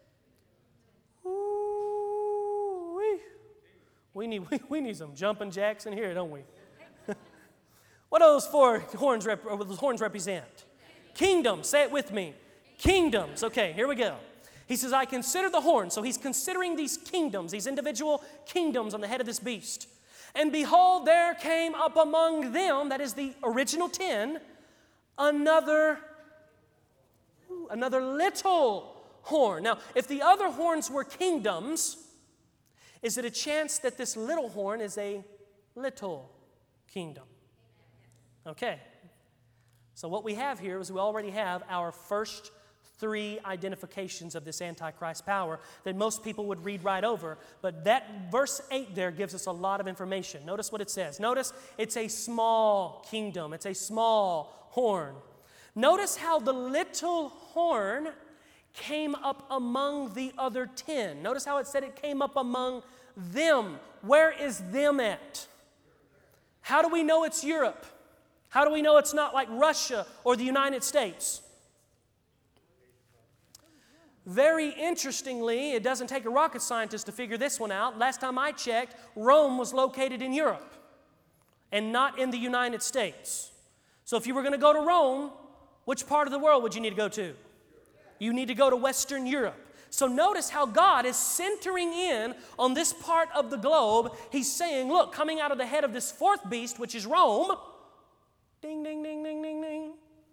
Ooh-wee. We need, we, we need some jumping jacks in here, don't we? What do those four horns, rep, or those horns represent? Kingdoms. Say it with me. Kingdoms. Okay, here we go. He says, I consider the horns. So he's considering these kingdoms, these individual kingdoms on the head of this beast. And behold, there came up among them, that is the original ten, another, another little horn. Now, if the other horns were kingdoms, is it a chance that this little horn is a little kingdom? Okay. So what we have here is we already have our first three identifications of this Antichrist power that most people would read right over. But that verse eight there gives us a lot of information. Notice what it says. Notice it's a small kingdom. It's a small horn. Notice how the little horn came up among the other ten. Notice how it said it came up among them. Where is them at? How do we know it's Europe? How do we know it's not like Russia or the United States? Very interestingly, it doesn't take a rocket scientist to figure this one out. Last time I checked, Rome was located in Europe and not in the United States. So if you were going to go to Rome, which part of the world would you need to go to? You need to go to Western Europe. So notice how God is centering in on this part of the globe. He's saying, look, coming out of the head of this fourth beast, which is Rome, ding, ding, ding, ding, ding, ding.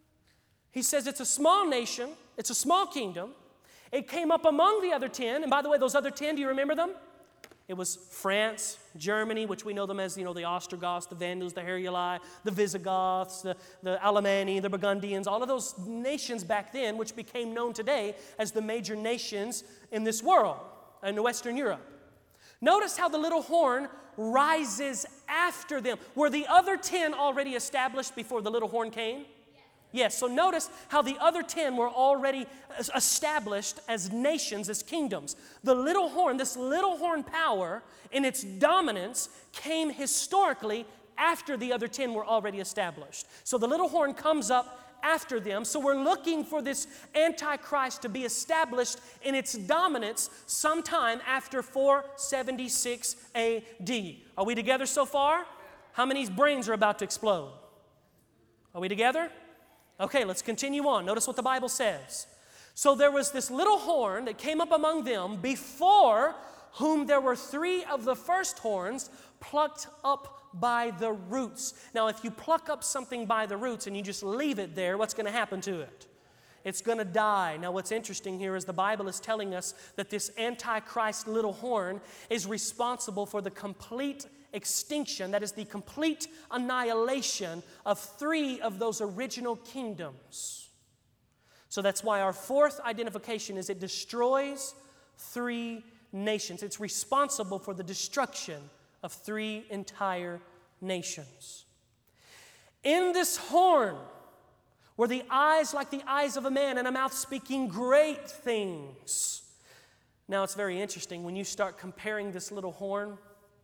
He says it's a small nation. It's a small kingdom. It came up among the other ten. And by the way, those other ten, do you remember them? It was France, Germany, which we know them as, you know, the Ostrogoths, the Vandals, the Heruli, the Visigoths, the, the Alemanni, the Burgundians, all of those nations back then, which became known today as the major nations in this world, in Western Europe. Notice how the little horn rises after them. Were the other ten already established before the little horn came? Yes. Yes. So notice how the other ten were already established as nations, as kingdoms. The little horn, this little horn power in its dominance came historically after the other ten were already established. So the little horn comes up after them. So we're looking for this Antichrist to be established in its dominance sometime after four seventy-six A D. Are we together so far? How many's brains are about to explode? Are we together? Okay, let's continue on. Notice what the Bible says. So there was this little horn that came up among them, before whom there were three of the first horns plucked up by the roots. Now, if you pluck up something by the roots and you just leave it there, what's going to happen to it? It's going to die. Now, what's interesting here is the Bible is telling us that this Antichrist little horn is responsible for the complete extinction, that is the complete annihilation of three of those original kingdoms. So that's why our fourth identification is it destroys three nations. It's responsible for the destruction of three entire nations. In this horn were the eyes like the eyes of a man, and a mouth speaking great things. Now it's very interesting when you start comparing this little horn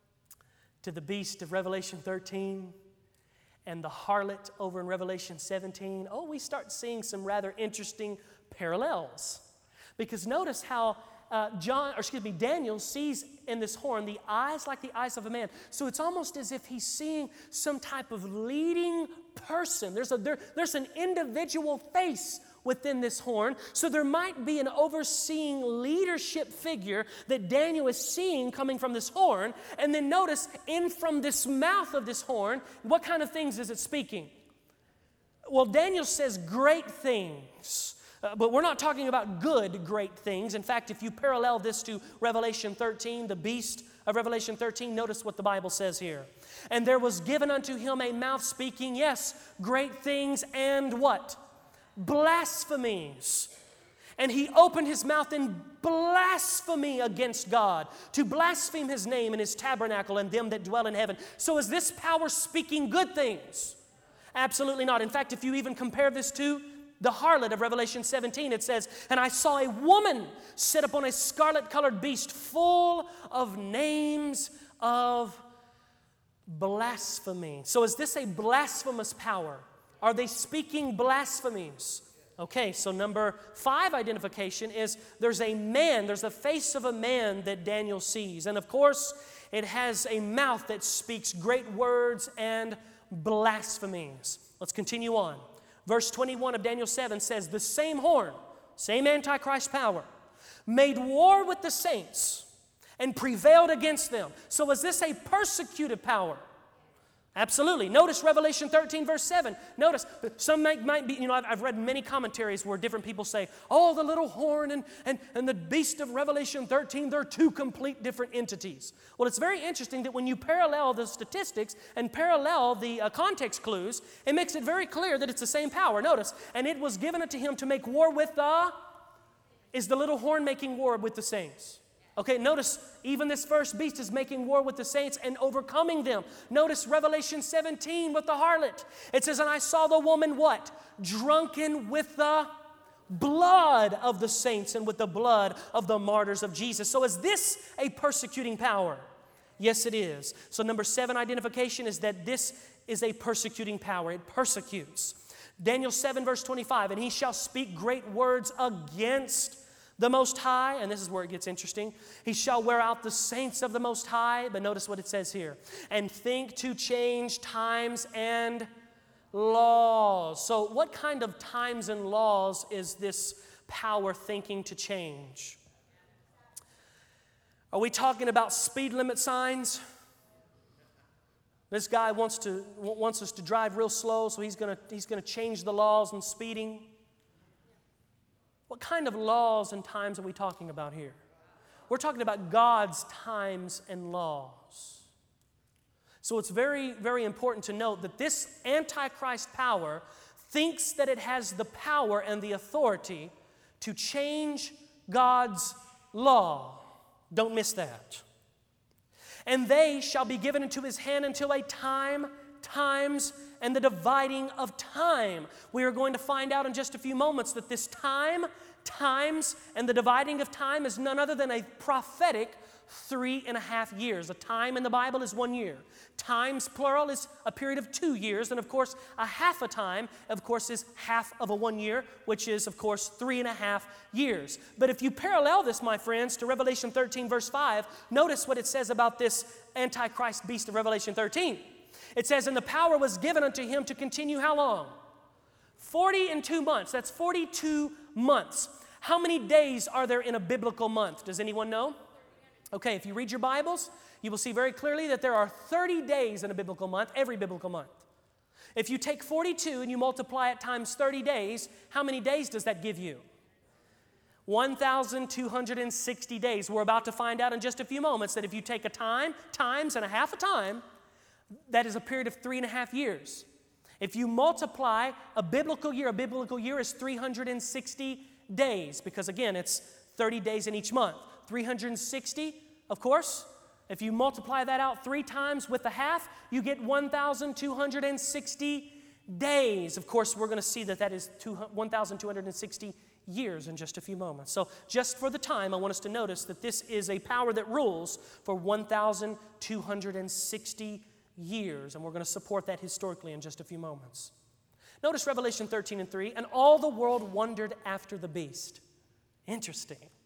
to the beast of Revelation thirteen and the harlot over in Revelation seventeen. Oh, we start seeing some rather interesting parallels. Because notice how uh, John, or excuse me, Daniel sees in this horn the eyes like the eyes of a man. So it's almost as if he's seeing some type of leading person. There's, a, there, there's an individual face within this horn. So there might be an overseeing leadership figure that Daniel is seeing coming from this horn. And then notice, in from this mouth of this horn, what kind of things is it speaking? Well, Daniel says great things. Uh, but we're not talking about good, great things. In fact, if you parallel this to Revelation thirteen, the beast of Revelation thirteen, notice what the Bible says here. And there was given unto him a mouth speaking, yes, great things and what? Blasphemies. And he opened his mouth in blasphemy against God, to blaspheme his name and his tabernacle and them that dwell in heaven. So is this power speaking good things? Absolutely not. In fact, if you even compare this to the harlot of Revelation seventeen, it says, and I saw a woman sit upon a scarlet-colored beast full of names of blasphemy. So is this a blasphemous power? Are they speaking blasphemies? Okay, so number five identification is there's a man, there's the face of a man that Daniel sees. And of course, it has a mouth that speaks great words and blasphemies. Let's continue on. Verse twenty-one of Daniel seven says, the same horn, same Antichrist power, made war with the saints and prevailed against them. So is this a persecuted power? Absolutely. Notice Revelation thirteen, verse seven. Notice, some might, might be, you know, I've, I've read many commentaries where different people say, oh, the little horn and, and, and the beast of Revelation thirteen, they're two complete different entities. Well, it's very interesting that when you parallel the statistics and parallel the uh, context clues, it makes it very clear that it's the same power. Notice, and it was given unto him to make war with the, is the little horn making war with the saints? Okay, notice even this first beast is making war with the saints and overcoming them. Notice Revelation seventeen with the harlot. It says, and I saw the woman what? Drunken with the blood of the saints and with the blood of the martyrs of Jesus. So is this a persecuting power? Yes, it is. So number seven identification is that this is a persecuting power. It persecutes. Daniel seven verse twenty-five, and he shall speak great words against the Most High, and this is where it gets interesting. He shall wear out the saints of the Most High, but notice what it says here. And think to change times and laws. So what kind of times and laws is this power thinking to change? Are we talking about speed limit signs? This guy wants to wants us to drive real slow, so he's going to he's going to change the laws on speeding. What kind of laws and times are we talking about here? We're talking about God's times and laws. So it's very, very important to note that this Antichrist power thinks that it has the power and the authority to change God's law. Don't miss that. And they shall be given into his hand until a time, times, and the dividing of time. We are going to find out in just a few moments that this time, times, and the dividing of time is none other than a prophetic three and a half years. A time in the Bible is one year. Times, plural, is a period of two years. And of course, a half a time, of course, is half of a one year, which is, of course, three and a half years. But if you parallel this, my friends, to Revelation thirteen, verse five, notice what it says about this Antichrist beast of Revelation thirteen. It says, and the power was given unto him to continue how long? forty and two months. That's forty-two months. How many days are there in a biblical month? Does anyone know? Okay, if you read your Bibles, you will see very clearly that there are thirty days in a biblical month, every biblical month. If you take forty-two and you multiply it times thirty days, how many days does that give you? one thousand two hundred sixty days. We're about to find out in just a few moments that if you take a time, times, and a half a time, that is a period of three and a half years. If you multiply a biblical year, a biblical year is three hundred sixty days, because again, it's thirty days in each month. three hundred sixty, of course, if you multiply that out three times with the half, you get one thousand two hundred sixty days. Of course, we're going to see that that is one thousand two hundred sixty years in just a few moments. So just for the time, I want us to notice that this is a power that rules for one thousand two hundred sixty years, and we're going to support that historically in just a few moments. Notice Revelation thirteen and three, and all the world wondered after the beast. Interesting.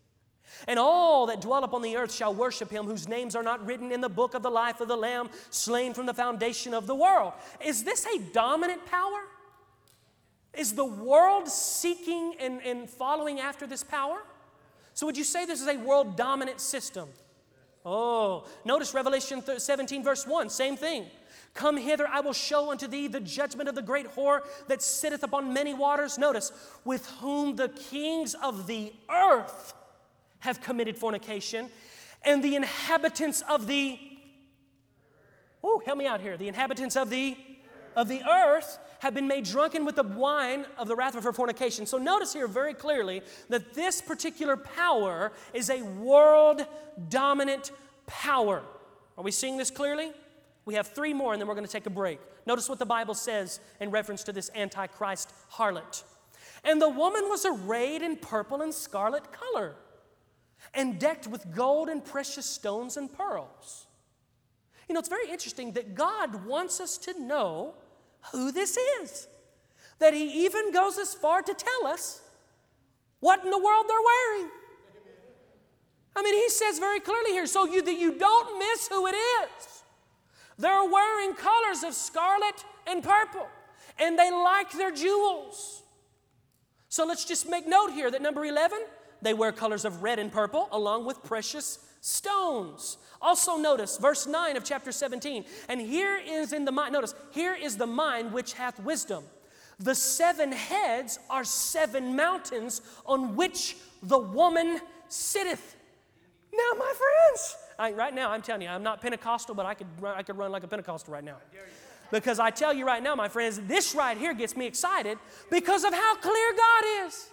And all that dwell upon the earth shall worship him, whose names are not written in the book of the life of the Lamb, slain from the foundation of the world. Is this a dominant power? Is the world seeking and, and following after this power? So would you say this is a world dominant system? Oh, notice Revelation seventeen verse one, same thing. Come hither, I will show unto thee the judgment of the great whore that sitteth upon many waters. Notice, with whom the kings of the earth have committed fornication, and the inhabitants of the, oh, help me out here, the inhabitants of the, of the earth have been made drunken with the wine of the wrath of her fornication. So notice here very clearly that this particular power is a world dominant power. Are we seeing this clearly? We have three more and then we're going to take a break. Notice what the Bible says in reference to this Antichrist harlot. And the woman was arrayed in purple and scarlet color, and decked with gold and precious stones and pearls. You know, it's very interesting that God wants us to know who this is. That He even goes as far to tell us what in the world they're wearing. I mean, He says very clearly here, so you, that you don't miss who it is. They're wearing colors of scarlet and purple, and they like their jewels. So let's just make note here that number eleven, they wear colors of red and purple along with precious stones. Also notice verse nine of chapter seventeen. And here is in the mind, notice, here is the mind which hath wisdom. The seven heads are seven mountains on which the woman sitteth. Now, my friends, I, right now, I'm telling you, I'm not Pentecostal, but I could, I could run like a Pentecostal right now. Because I tell you right now, my friends, this right here gets me excited because of how clear God is.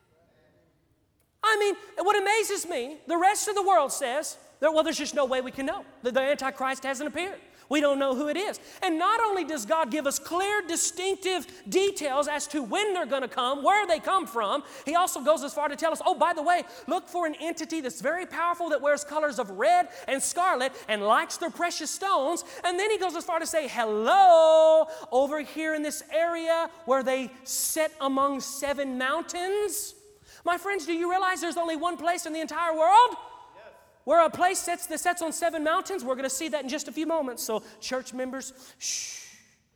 I mean, what amazes me, the rest of the world says, that, well, there's just no way we can know. The, the Antichrist hasn't appeared. We don't know who it is. And not only does God give us clear, distinctive details as to when they're going to come, where they come from, He also goes as far to tell us, oh, by the way, look for an entity that's very powerful that wears colors of red and scarlet and likes their precious stones. And then He goes as far to say, hello, over here in this area where they sit among seven mountains. My friends, do you realize there's only one place in the entire world where a place sets, that sets on seven mountains? We're going to see that in just a few moments. So, church members, shh.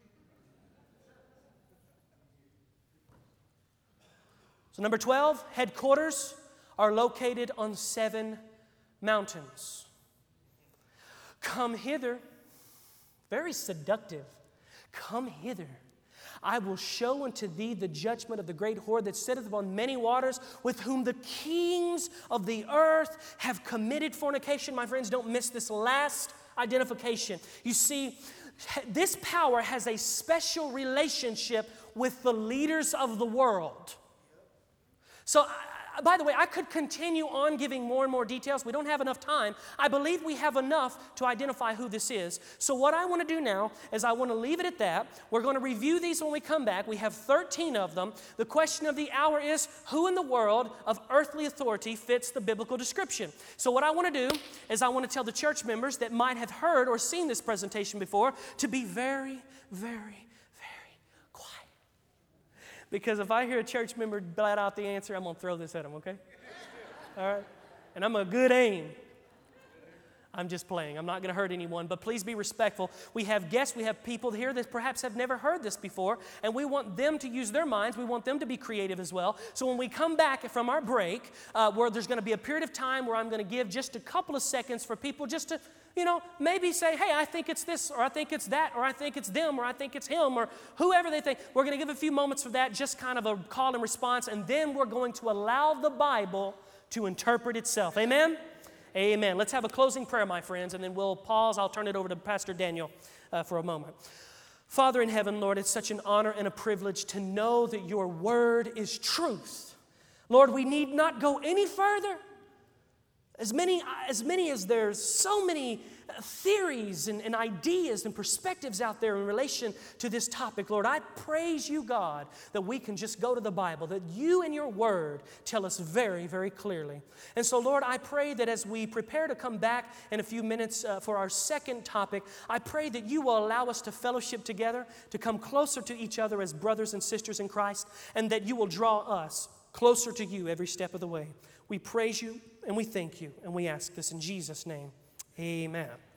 So, number twelve, headquarters are located on seven mountains. Come hither, very seductive. Come hither. I will show unto thee the judgment of the great whore that sitteth upon many waters, with whom the kings of the earth have committed fornication. My friends, don't miss this last identification. You see, this power has a special relationship with the leaders of the world. So, by the way, I could continue on giving more and more details. We don't have enough time. I believe we have enough to identify who this is. So what I want to do now is I want to leave it at that. We're going to review these when we come back. We have thirteen of them. The question of the hour is, who in the world of earthly authority fits the biblical description? So what I want to do is I want to tell the church members that might have heard or seen this presentation before to be very, very, because if I hear a church member blat out the answer, I'm going to throw this at them, okay? All right? And I'm a good aim. I'm just playing. I'm not going to hurt anyone, but please be respectful. We have guests, we have people here that perhaps have never heard this before, and we want them to use their minds. We want them to be creative as well. So when we come back from our break, uh, where there's going to be a period of time where I'm going to give just a couple of seconds for people just to, you know, maybe say, hey, I think it's this, or I think it's that, or I think it's them, or I think it's him, or whoever they think. We're going to give a few moments for that, just kind of a call and response, and then we're going to allow the Bible to interpret itself. Amen? Amen. Let's have a closing prayer, my friends, and then we'll pause. I'll turn it over to Pastor Daniel uh, for a moment. Father in heaven, Lord, it's such an honor and a privilege to know that your word is truth. Lord, we need not go any further. As many, as many as there's so many theories and, and ideas and perspectives out there in relation to this topic, Lord, I praise you, God, that we can just go to the Bible, that you and your word tell us very, very clearly. And so, Lord, I pray that as we prepare to come back in a few minutes uh, for our second topic, I pray that you will allow us to fellowship together, to come closer to each other as brothers and sisters in Christ, and that you will draw us closer to you every step of the way. We praise you And we thank you, and we ask this in Jesus' name. Amen.